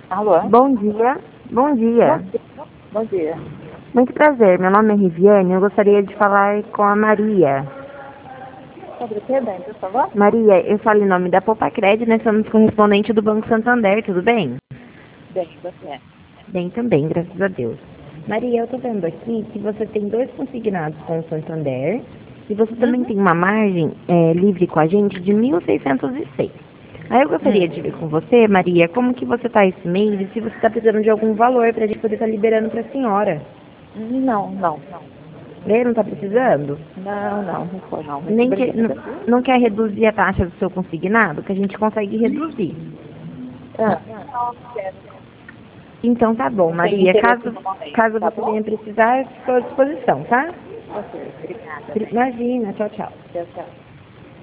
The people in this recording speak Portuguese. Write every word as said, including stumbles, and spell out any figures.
Alô? Bom dia. Bom dia. Bom dia. Muito prazer. Meu nome é Riviane. Eu gostaria de falar com a Maria. Sobre o que, bem, por favor? Maria, eu falo em nome da Popacred, nós somos correspondente do Banco Santander, tudo bem? Bem, você. Bem também, graças a Deus. Maria, eu estou vendo aqui que você tem dois consignados com o Santander e você também Uhum. tem uma margem é, livre com a gente de mil seiscentos e seis. Aí eu gostaria Hum. de ver com você, Maria, como que você está esse mês e se você está precisando de algum valor para a gente poder estar liberando para a senhora. Não, não, não. Ele não está precisando? Não, não, não foi não. Muito Nem que, não, obrigada. não quer reduzir a taxa do seu consignado? Que a gente consegue reduzir. Ah, não, não quero. Então tá bom, Não tenho Maria. interesse Caso, no momento, caso tá você bom? venha precisar, estou à disposição, tá? Ok, obrigada, bem. Imagina, tchau, tchau. Tchau, tchau.